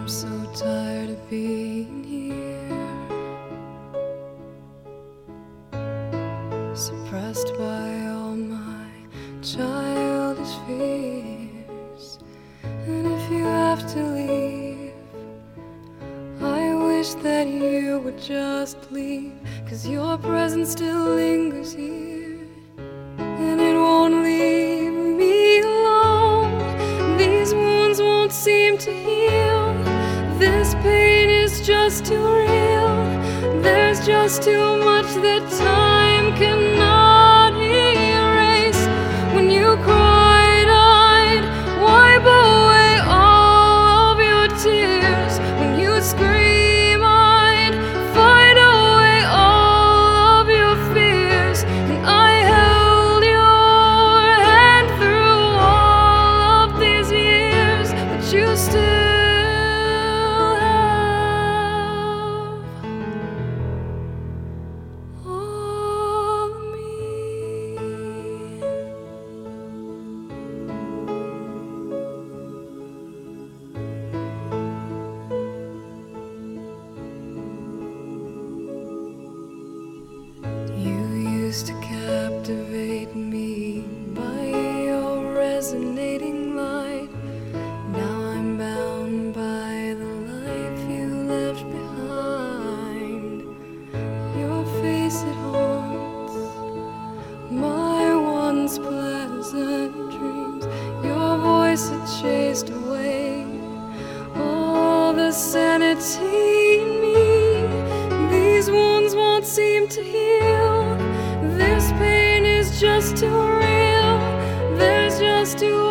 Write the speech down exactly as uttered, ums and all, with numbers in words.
I'm so tired of being here, suppressed by all my childish fears. And if you have to leave, I wish that you would just leave, 'cause your presence still lingers here, and it won't leave me alone. These wounds won't seem to heal. This pain is just too real. There's just too much that time cannot erase. When you cried, I'd wipe away all of your tears. When you scream, I'd fight away all of your fears. And I held your hand through all of these years, but you still to captivate me by your resonating light. Now I'm bound by the life you left behind. Your face, it haunts my once pleasant dreams. Your voice, it chased away all the sanity in me. These wounds won't seem to heal. This pain is just too real. There's just too